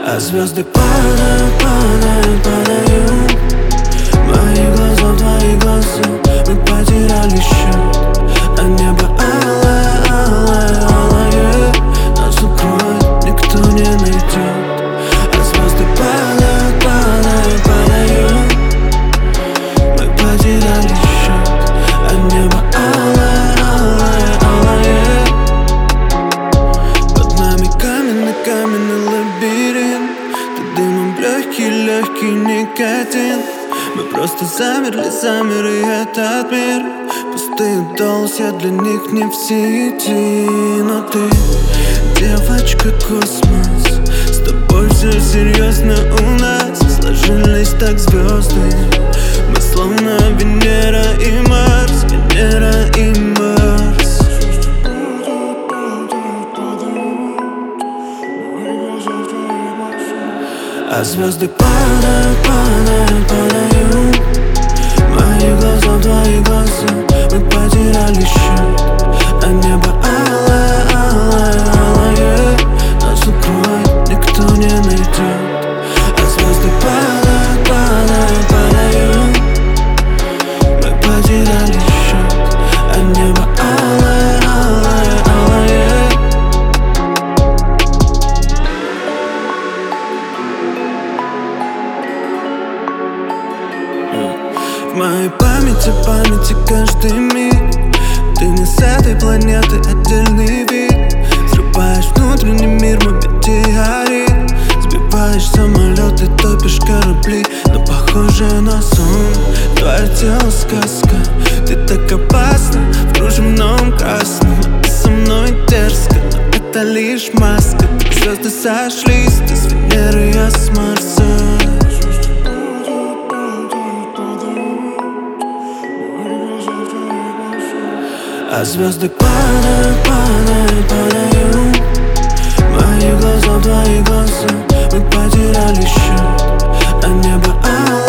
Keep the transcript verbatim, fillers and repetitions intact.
А звезды падают, падают, падают. Мои глаза в твои глаза, мы потеряли счет. А небо алое, алое, алое. Нас укроет, никто не найдет. А звезды падают, падают, падают. Мы потеряли счет. А небо алое, алое, алое. Под нами каменный, каменный лабиринт. Ты дымом легкий, легкий никотин. Мы просто замерли, замерли этот мир. Пустые доллары, я для них не в сети. Но ты, девочка, космос. С тобой все серьезно у нас. Сложились так звезды. Мы словно Венера и Марс, Венера и Марс. А звезды падают, падают, падают. Мои глаза в твои глаза, мы потеряли счет. А небо алое, алое, алое. Нас укроет, никто не найдет. А звезды падают, падают, падают. Мы потеряли счет. А небо алое, алое, алое. В моей памяти, памяти каждый миг. Ты не с этой планеты, отдельный вид. Взрываешь внутренний мир, мой метеорит. Сбиваешь самолеты, топишь корабли. Но похоже на сон. Твое тело сказка. Ты так опасна в кружевном красном. Ты со мной дерзко, но это лишь маска. Так звезды сошлись, ты с Венеры, я с Марса. А звезды падают, падают, падают. Мои глаза в твои глаза, мы потеряли счет. А небо алое.